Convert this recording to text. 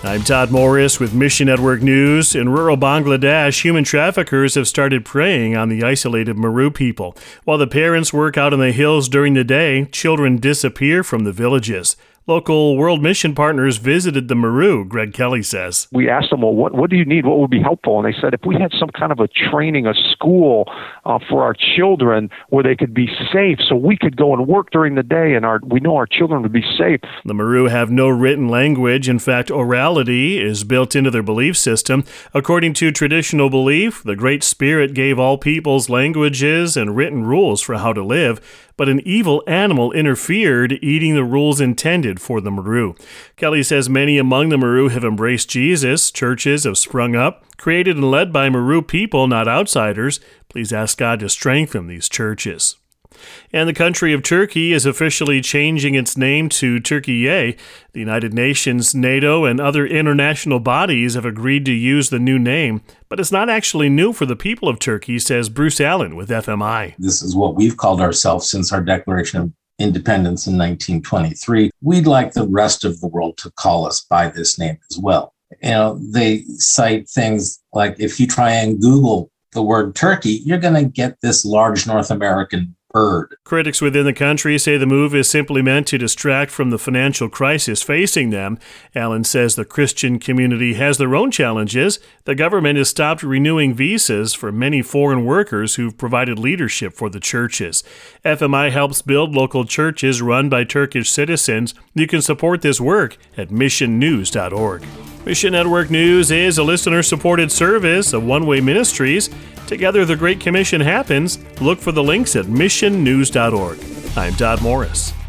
I'm Todd Morris with Mission Network News. In rural Bangladesh, human traffickers have started preying on the isolated Meru people. While the parents work out in the hills during the day, children disappear from the villages. Local World Mission partners visited the Meru, Greg Kelly says. We asked them, well, what do you need? What would be helpful? And they said, if we had some kind of a training, a school for our children where they could be safe so we could go and work during the day and we know our children would be safe. The Meru have no written language. In fact, orality is built into their belief system. According to traditional belief, the Great Spirit gave all peoples languages and written rules for how to live, but an evil animal interfered, eating the rules intended for the Meru. Kelly says many among the Meru have embraced Jesus. Churches have sprung up, created and led by Meru people, not outsiders. Please ask God to strengthen these churches. And the country of Turkey is officially changing its name to Türkiye. The United Nations, NATO, and other international bodies have agreed to use the new name, but it's not actually new for the people of Turkey, says Bruce Allen with FMI. This is what we've called ourselves since our Declaration of Independence in 1923. We'd like the rest of the world to call us by this name as well. They cite things like if you try and Google the word Turkey, you're going to get this large North American bird. Critics within the country say the move is simply meant to distract from the financial crisis facing them. Allen says the Christian community has their own challenges. The government has stopped renewing visas for many foreign workers who've provided leadership for the churches. FMI helps build local churches run by Turkish citizens. You can support this work at missionnews.org. Mission Network News is a listener-supported service of One Way Ministries. Together, the Great Commission happens. Look for the links at missionnews.org. I'm Todd Morris.